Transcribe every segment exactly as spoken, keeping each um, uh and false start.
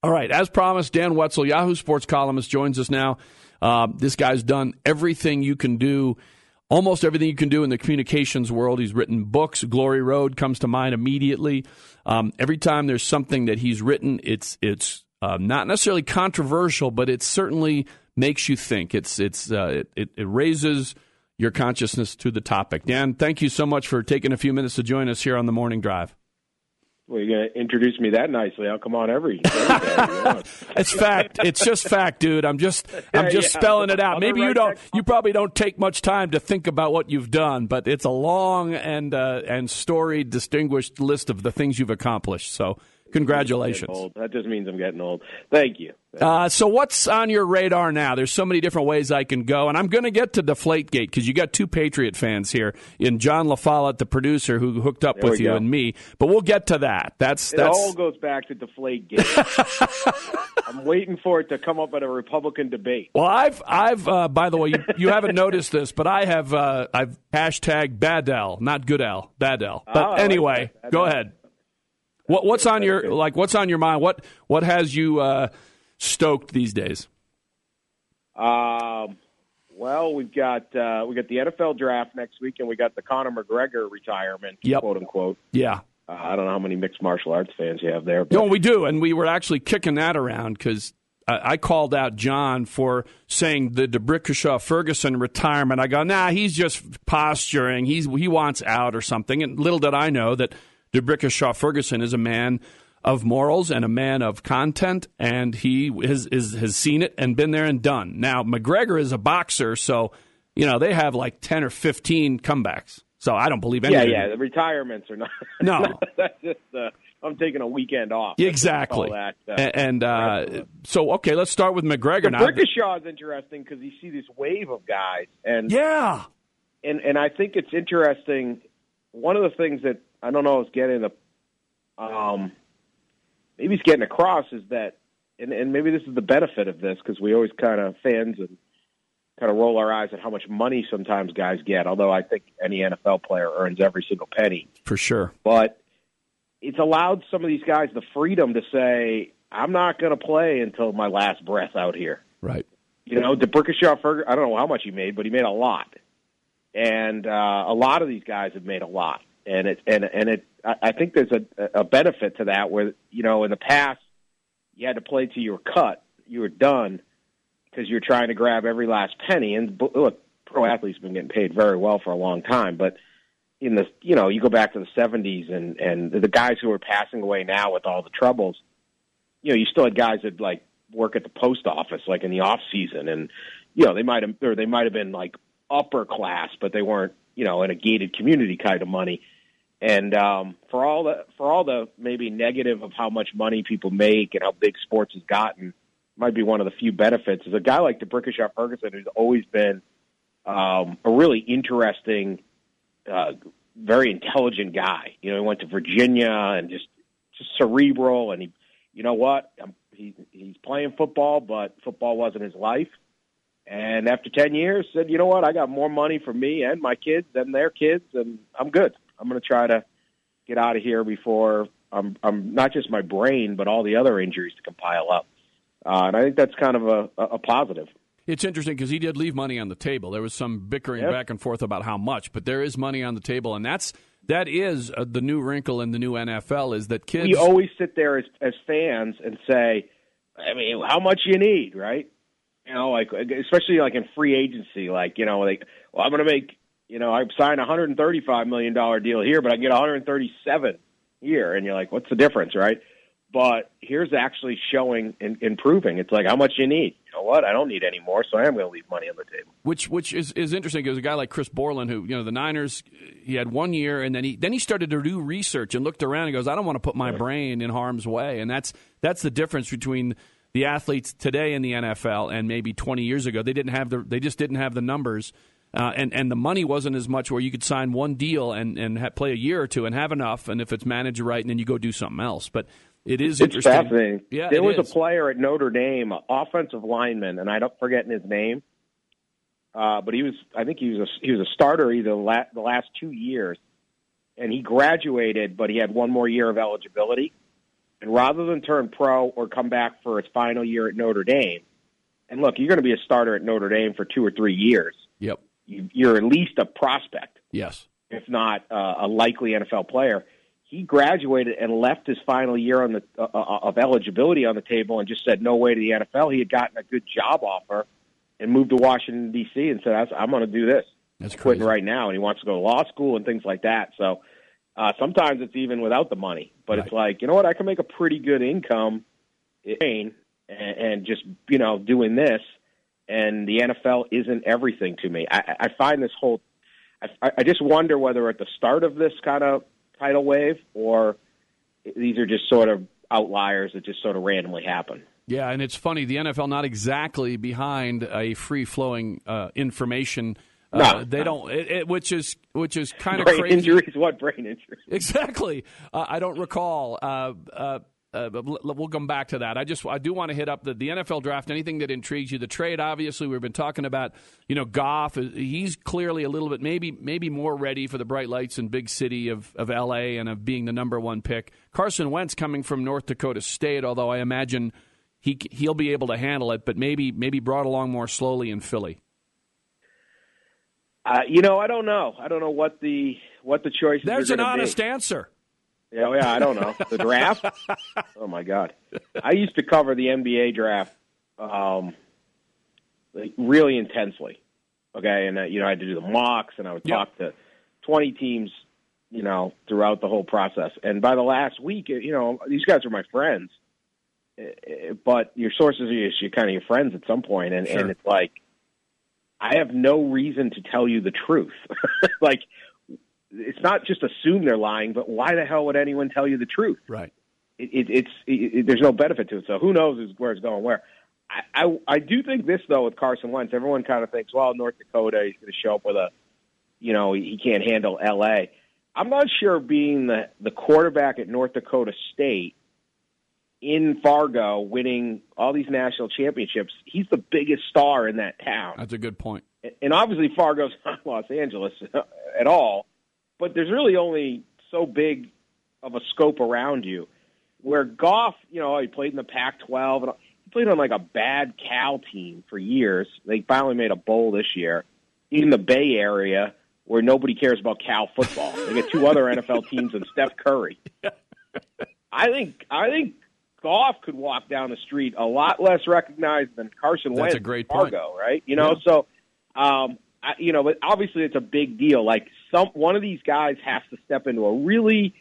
All right, as promised, Dan Wetzel, Yahoo Sports columnist, joins us now. Uh, this guy's done everything you can do, almost everything you can do in the communications world. He's written books. Glory Road comes to mind immediately. Um, every time there's something that he's written, it's it's uh, not necessarily controversial, but it certainly makes you think. It's it's uh, it, it raises your consciousness to the topic. Dan, thank you so much for taking a few minutes to join us here on the Morning Drive. Well, you're going to introduce me that nicely. I'll come on every, every day. It's fact. It's just fact, dude. I'm just I'm just yeah, spelling it out. I'll Maybe you right don't. back. You probably don't take much time to think about what you've done, but it's a long and uh, and storied, distinguished list of the things you've accomplished. So, congratulations. Old. That just means I'm getting old. Thank you. Uh, so what's on your radar now? There's so many different ways I can go, and I'm going to get to Deflategate because you got two Patriot fans here in John LaFollette, the producer, who hooked up There with we you go. and me. But we'll get to that. That's It that's all goes back to Deflategate. I'm waiting for it to come up at a Republican debate. well. I've I've uh, by the way, you, you haven't noticed this, but I have uh, I've hashtagged Badel, not Goodell, Badel. But Oh, I like anyway, that. go Badel. ahead. What what's on That's your good. like? What's on your mind? What what has you uh, stoked these days? Um, well, we've got uh, we got the N F L draft next week, and we got the Conor McGregor retirement, Yep. quote unquote. Yeah. Uh, I don't know how many mixed martial arts fans you have there. But No, we do, and we were actually kicking that around because I, I called out John for saying the DeBrickashaw Ferguson retirement. I go, nah, he's just posturing. He's he wants out or something. And little did I know that DeBrickashaw Ferguson is a man of morals and a man of content, and he has is, has seen it and been there and done. Now McGregor is a boxer, so you know they have like ten or fifteen comebacks. So I don't believe any yeah, of it. yeah, the retirements are not. No. That's just. Uh, I'm taking a weekend off. Exactly. All that, uh, A- and uh, so, okay, let's start with McGregor The now. Brickashaw is interesting because you see this wave of guys, and Yeah. and and I think it's interesting. One of the things that I don't know is getting the, um, maybe it's getting across is that, and and maybe this is the benefit of this because we always kind of fans and kind of roll our eyes at how much money sometimes guys get. Although I think any N F L player earns every single penny, For sure. but it's allowed some of these guys the freedom to say, I'm not going to play until my last breath out here. Right. You know, DeBrickashaw Ferguson, I don't know how much he made, but he made a lot. And uh, a lot of these guys have made a lot. And it and and it I I think there's a, a benefit to that where, you know, in the past you had to play till you were cut, you were done because you're trying to grab every last penny. And look, pro athletes have been getting paid very well for a long time, but in the, you know, you go back to the seventies and, and the guys who are passing away now with all the troubles, you know, you still had guys that like work at the post office, like in the off season. And, you know, they might have, or they might have been like upper class, but they weren't, you know, in a gated community kind of money. And, um, for all the, for all the maybe negative of how much money people make and how big sports has gotten, might be one of the few benefits is a guy like DeBrickashaw Ferguson, who's always been, um, a really interesting, Uh, very intelligent guy. You know, he went to Virginia and just just cerebral. And he, you know what, um, he he's playing football, but football wasn't his life. And after ten years, said, you know what, I got more money for me and my kids than their kids, and I'm good. I'm going to try to get out of here before I'm I'm not just my brain, but all the other injuries to compile up. Uh, and I think that's kind of a, a positive. It's interesting because he did leave money on the table. There was some bickering Yep. back and forth about how much, but there is money on the table, and that's that is uh, the new wrinkle in the new N F L is that kids. We always sit there as, as fans and say, I mean, how much you need, right? You know, like especially like in free agency, like you know, like well, I'm going to make, you know, I signed a one hundred thirty-five million dollars deal here, but I can get one hundred thirty-seven here, and you're like, what's the difference, right? But here's actually showing and improving. It's like how much you need. You know what? I don't need any more, so I am going to leave money on the table. Which which is, is interesting because a guy like Chris Borland, who you know the Niners, he had one year and then he then he started to do research and looked around and goes, I don't want to put my brain in harm's way, and that's that's the difference between the athletes today in the N F L and maybe twenty years ago. They didn't have the they just didn't have the numbers. Uh, and, and the money wasn't as much where you could sign one deal and, and ha- play a year or two and have enough, and if it's managed right, and then you go do something else. But it is It's interesting. fascinating. Yeah, there it was is. a player at Notre Dame, an offensive lineman, and I don't forgetting his name, uh, but he was I think he was a, he was a starter either the last, the last two years, and he graduated, but he had one more year of eligibility. And rather than turn pro or come back for his final year at Notre Dame, and look, you're going to be a starter at Notre Dame for two or three years. Yep. You, you're at least a prospect. Yes. If not uh, a likely N F L player. He graduated and left his final year on the uh, of eligibility on the table and just said no way to the N F L. He had gotten a good job offer and moved to Washington, D C and said, I'm going to do this. That's I'm quitting crazy. right now. And he wants to go to law school and things like that. So uh, sometimes it's even without the money. But right. It's like, you know what, I can make a pretty good income and, and just, you know, doing this. And the N F L isn't everything to me. I, I find this whole I, I just wonder whether at the start of this kind of tidal wave or these are just sort of outliers that just sort of randomly happen. Yeah, and it's funny, the N F L not exactly behind a free-flowing uh, information. Uh, no, they no. don't, it, it, which is which is kind of brain crazy. Injuries? What brain injuries? Exactly. Uh, I don't recall. Uh, uh, uh, we'll come back to that. I just I do want to hit up the, the N F L draft. Anything that intrigues you? The trade, obviously, we've been talking about. You know, Goff. He's clearly a little bit maybe maybe more ready for the bright lights and big city of, of L A and of being the number one pick. Carson Wentz coming from North Dakota State, although I imagine he he'll be able to handle it, but maybe maybe brought along more slowly in Philly. Uh, you know, I don't know. I don't know what the what the choices. There's are an honest be. answer. Yeah, yeah, I don't know. The draft? Oh, my God. I used to cover the N B A draft um, like really intensely, okay? And, uh, you know, I had to do the mocks, and I would Yep. talk to twenty teams, you know, throughout the whole process. And by the last week, you know, these guys are my friends, but your sources are your, kind of your friends at some point, and, Sure. and it's like, I have no reason to tell you the truth. Like, it's not just assume they're lying, but why the hell would anyone tell you the truth? Right. It, it, it's it, it, there's no benefit to it. So who knows where it's going where. I, I I do think this though with Carson Wentz, everyone kind of thinks, well, North Dakota, he's going to show up with a, you know, he can't handle L A. I'm not sure being the the quarterback at North Dakota State in Fargo, winning all these national championships, he's the biggest star in that town. That's a good point. And obviously Fargo's not Los Angeles at all. But there's really only so big of a scope around you. Where Goff, you know, he played in the Pac twelve. And he played on like a bad Cal team for years. They finally made a bowl this year. In the Bay Area, where nobody cares about Cal football. They get two other N F L teams and Steph Curry. I think I think Goff could walk down the street a lot less recognized than Carson Wentz. That's a great point. Fargo, right? You know, Yeah. so. Um, I, you know, but obviously it's a big deal. Like some, one of these guys has to step into a really,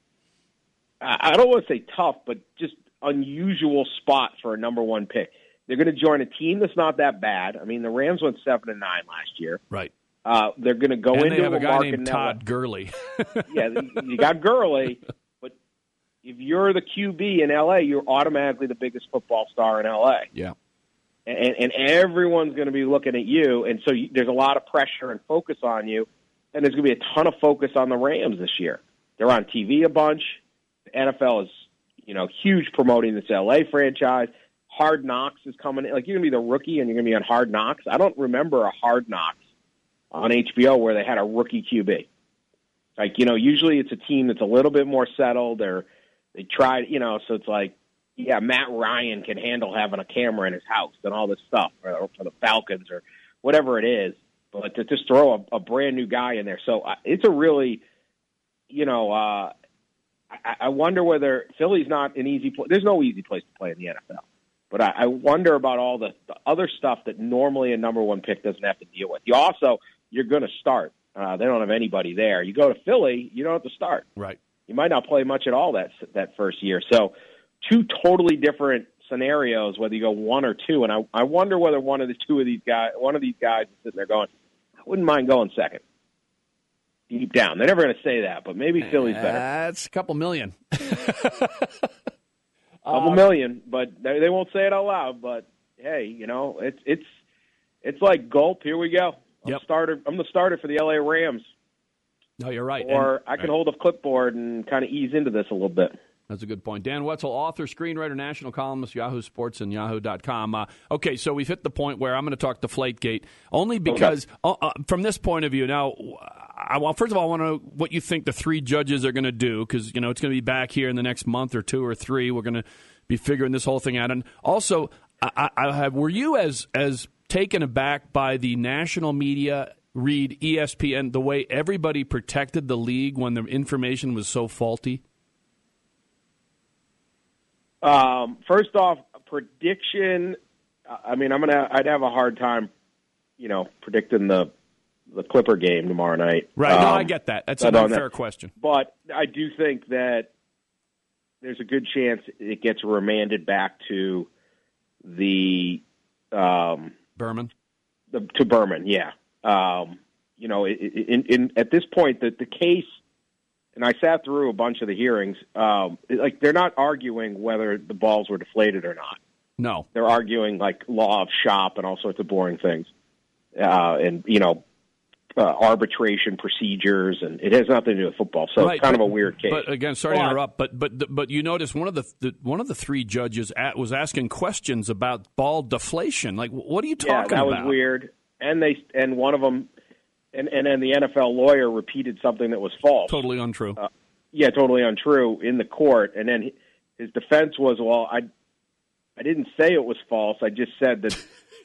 I don't want to say tough, but just unusual spot for a number one pick. They're going to join a team that's not that bad. I mean, the Rams went seven and nine last year. Right. Uh, they're going to go and into they have a guy Mark named Todd Gurley. Yeah, you got Gurley, but if you're the Q B in L A, you're automatically the biggest football star in L A. Yeah. And, and everyone's going to be looking at you, and so you, there's a lot of pressure and focus on you, and there's going to be a ton of focus on the Rams this year. They're on T V a bunch. The N F L is, you know, huge promoting this L A franchise. Hard Knocks is coming in. Like, you're going to be the rookie, and you're going to be on Hard Knocks. I don't remember a Hard Knocks on H B O where they had a rookie Q B. Like, you know, usually it's a team that's a little bit more settled, or they tried, you know, so it's like, yeah, Matt Ryan can handle having a camera in his house and all this stuff, or for the Falcons or whatever it is. But to just throw a, a brand new guy in there, so uh, it's a really, you know, uh, I, I wonder whether Philly's not an easy place. There's no easy place to play in the N F L. But I, I wonder about all the, the other stuff that normally a number one pick doesn't have to deal with. You also, you're going to start. Uh, they don't have anybody there. You go to Philly, you don't have to start. Right. You might not play much at all that that first year. So two totally different scenarios, whether you go one or two. And I, I wonder whether one of the two of these guys, one of these guys is sitting there going, I wouldn't mind going second. Deep down. They're never going to say that, but maybe Philly's better. That's a couple million. couple uh, million, but they, they won't say it out loud. But hey, you know, it's it's it's like gulp. Here we go. I'm Yep. starter. I'm the starter for the L A Rams. No, you're right. Or and, I can right. hold a clipboard and kind of ease into this a little bit. That's a good point. Dan Wetzel, author, screenwriter, national columnist, Yahoo Sports, and Yahoo dot com. Uh, okay, so we've hit the point where I'm going to talk Deflategate, only because, okay. uh, uh, from this point of view, now, I, well, first of all, I want to know what you think the three judges are going to do, because, you know, it's going to be back here in the next month or two or three. We're going to be figuring this whole thing out. And also, I, I have, were you as as taken aback by the national media, read E S P N, the way everybody protected the league when the information was so faulty? Um, first off, prediction. I mean, I'm gonna. I'd have a hard time, you know, predicting the the Clipper game tomorrow night. Right. Um, no, I get that. That's an unfair question. But I do think that there's a good chance it gets remanded back to the um, Berman. The, to Berman, yeah. Um, you know, in, in at this point, the the case. And I sat through a bunch of the hearings. Um, like they're not arguing whether the balls were deflated or not. No, they're arguing like law of shop and all sorts of boring things, uh, and you know, uh, arbitration procedures, and it has nothing to do with football. So right, it's kind but, of a weird case. But again, sorry but, to interrupt, but but but you notice one of the, the one of the three judges at, was asking questions about ball deflation. Like, what are you talking about? Yeah, that about? was weird. And they and one of them. And, and then the N F L lawyer repeated something that was false. Totally untrue. Uh, yeah, totally untrue in the court. And then his defense was, well, I I didn't say it was false. I just said that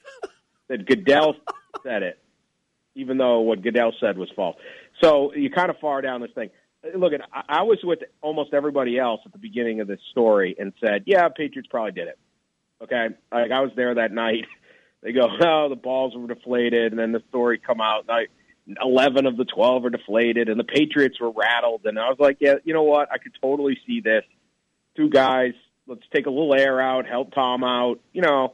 that Goodell said it, even though what Goodell said was false. So you kind of far down this thing. Look, at I was with almost everybody else at the beginning of this story and said, yeah, Patriots probably did it. Okay? Like, I was there that night. They go, oh, the balls were deflated, and then the story come out. And I, eleven of the twelve are deflated, and the Patriots were rattled. And I was like, yeah, you know what? I could totally see this. Two guys, let's take a little air out, help Tom out. You know,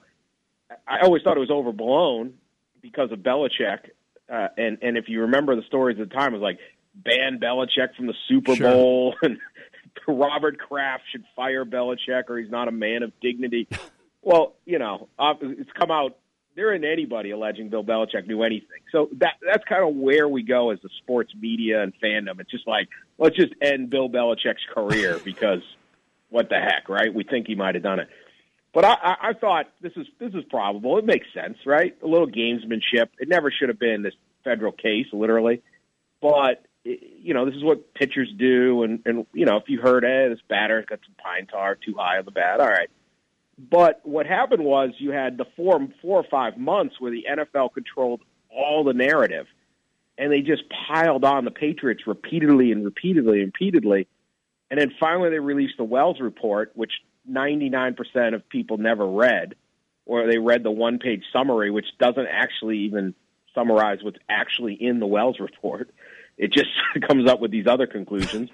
I always thought it was overblown because of Belichick. Uh, and, and if you remember the stories at the time, it was like, ban Belichick from the Super sure. Bowl, and Robert Kraft should fire Belichick or he's not a man of dignity. Well, you know, uh, it's come out. There isn't anybody alleging Bill Belichick knew anything. So that that's kind of where we go as the sports media and fandom. It's just like, let's just end Bill Belichick's career because what the heck, right? We think he might have done it. But I, I, I thought this is this is probable. It makes sense, right? A little gamesmanship. It never should have been this federal case, literally. But, you know, this is what pitchers do. And, and you know, if you heard, eh, this batter got some pine tar too high on the bat, all right. But what happened was you had the four, four or five months where the N F L controlled all the narrative, and they just piled on the Patriots repeatedly and repeatedly and repeatedly. And then finally they released the Wells report, which ninety-nine percent of people never read, or they read the one-page summary, which doesn't actually even summarize what's actually in the Wells report. It just comes up with these other conclusions.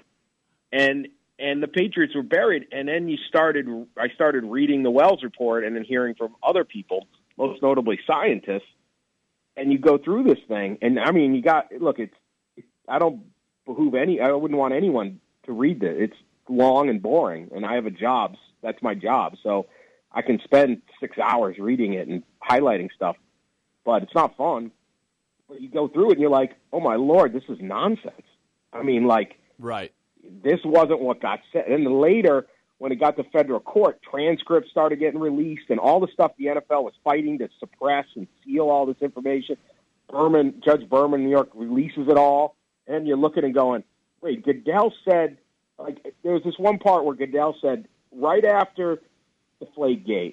And And the Patriots were buried, and then you started. I started reading the Wells report and then hearing from other people, most notably scientists. And you go through this thing, and I mean, you got look. It's. I don't behoove any. I wouldn't want anyone to read it. It's long and boring, and I have a job. That's my job, so I can spend six hours reading it and highlighting stuff. But it's not fun. But you go through it, and you're like, "Oh my Lord, this is nonsense." I mean, like, right. This wasn't what got said. And then later, when it got to federal court, transcripts started getting released and all the stuff the N F L was fighting to suppress and seal all this information. Berman, Judge Berman in New York releases it all. And you're looking and going, wait, Goodell said, like, there was this one part where Goodell said, right after the Deflategate,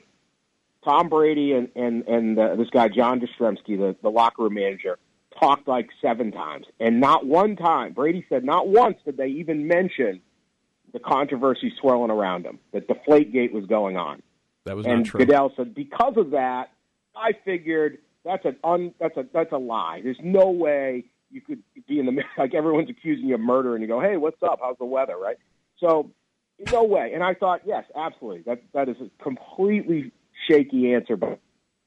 Tom Brady and, and, and uh, this guy, John Jastrzemski, the, the locker room manager, talked like seven times. And not one time, Brady said, not once did they even mention the controversy swirling around him, that Deflategate was going on. That was and not true. Goodell said, because of that, I figured that's an un, that's a that's a lie. There's no way you could be in the like everyone's accusing you of murder, and you go, hey, what's up? How's the weather, right? So, no way. And I thought, yes, absolutely. That that is a completely shaky answer, but.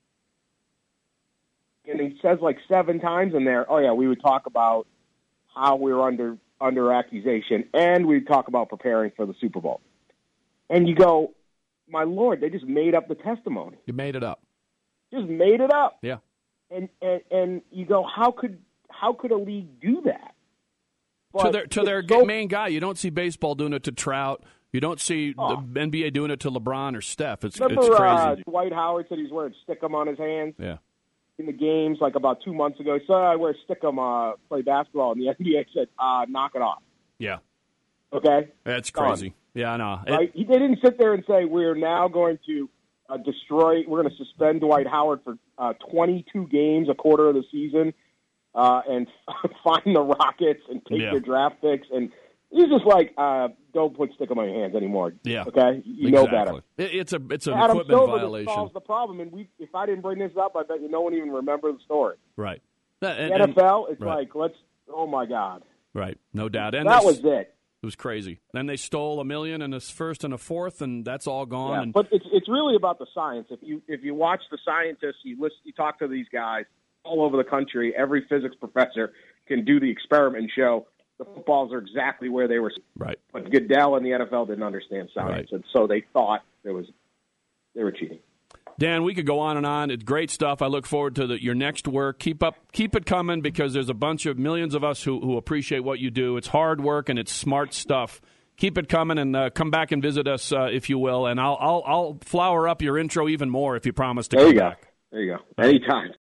And he says like seven times in there, oh, yeah, we would talk about how we were under under accusation, and we'd talk about preparing for the Super Bowl. And you go, my Lord, they just made up the testimony. You made it up. Just made it up. Yeah. And and, and you go, how could how could a league do that? But to their, to their so, main guy, you don't see baseball doing it to Trout. You don't see oh. the N B A doing it to LeBron or Steph. It's, remember, it's crazy. Uh, Dwight Howard said he's wearing stick 'em on his hands? Yeah. in the games like about two months ago. He said, I wear Stickum, uh, play basketball, and the N B A said, uh, knock it off. Yeah. Okay? That's crazy. Done. Yeah, I know. It, right? He, they didn't sit there and say, we're now going to uh, destroy, we're going to suspend Dwight Howard for uh, twenty-two games, a quarter of the season, uh, and find the Rockets and take yeah. their draft picks. And he's just like, uh, don't put stick in my hands anymore. Yeah. Okay? You exactly. know better. It, it's a it's an Adam equipment Silver violation. Just solves the problem, and we, if I didn't bring this up, I bet you no one even remembers the story. Right. And, the N F L, it's right. like, let's, oh, my God. Right. No doubt. And that this, was it. It was crazy. Then they stole a million and a first and a fourth, and that's all gone. Yeah, and, but it's it's really about the science. If you if you watch the scientists, you listen, you talk to these guys all over the country. Every physics professor can do the experiment and show the footballs are exactly where they were. Right. But Goodell and the N F L didn't understand science, right. and so they thought there was they were cheating. Dan, we could go on and on. It's great stuff. I look forward to the, your next work. Keep up, keep it coming, because there's a bunch of millions of us who, who appreciate what you do. It's hard work and it's smart stuff. Keep it coming, and uh, come back and visit us, uh, if you will. And I'll, I'll I'll flower up your intro even more if you promise to there come you go. back. There you go. Anytime.